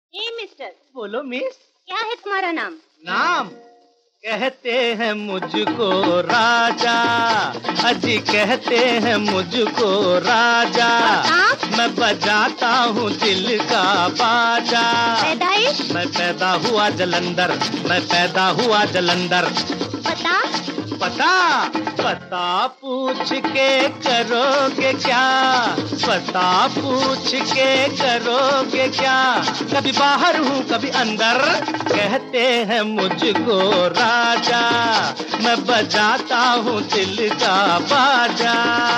ए mister, बोलो miss. क्या है तुम्हारा नाम? नाम कहते हैं मुझको राजा, अजी कहते हैं मुझको राजा। मैं बजाता हूँ दिल का बाजा। पैदाइश? मैं पैदा हुआ जलंधर, मैं पैदा हुआ जलंधर। पता? पता पता पूछ के करोगे क्या? पता पूछ के करोगे क्या? कभी बाहर हूँ कभी अंदर, कहते हैं मुझको राजा। मैं बजाता हूँ दिल का बाजा।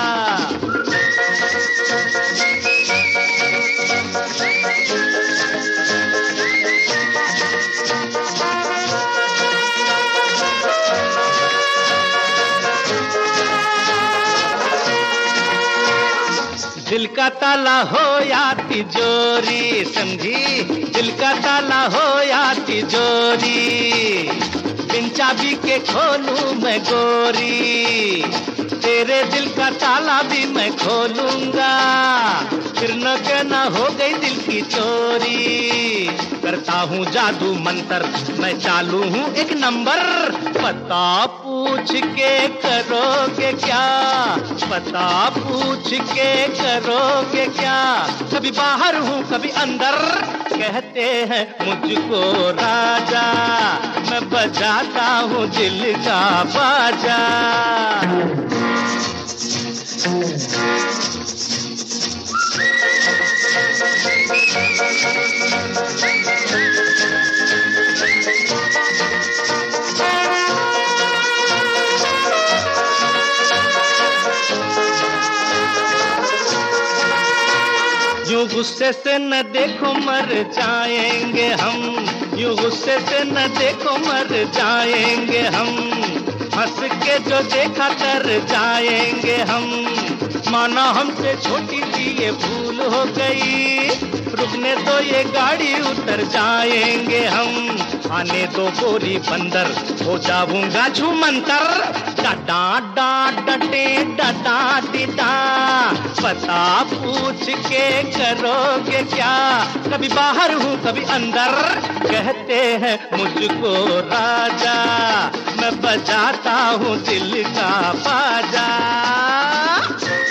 दिल का ताला हो या तिजोरी, समझी? दिल का ताला हो या तिजोरी, बिन चाबी के खोलूं मैं गोरी। तेरे दिल का ताला भी मैं खोलूंगा, फिर न कहना हो गई दिल की चोरी। करता हूँ जादू मंतर, मैं चालू हूँ एक नंबर। पता पूछ के करोगे क्या? पता पूछ के करोगे क्या? कभी बाहर हूँ कभी अंदर, कहते हैं मुझको राजा। मैं बजाता हूँ दिल का बाजा। यूं गुस्से से न देखो मर जाएंगे हम, यूं गुस्से से न देखो मर जाएंगे हम। हंस के जो देखा कर जाएंगे हम, माना हमसे छोटी सी ये भूल हो गई। रुकने दो ये गाड़ी उतर जाएंगे हम। आने दो गोरी बंदर, हो जाऊंगा झूमंतर। डाडा डाडे डाडा डिडा, पता पूछ के करोगे क्या? कभी बाहर हूँ कभी अंदर, कहते हैं मुझको राजा। मैं बजाता हूँ दिल का बाजा।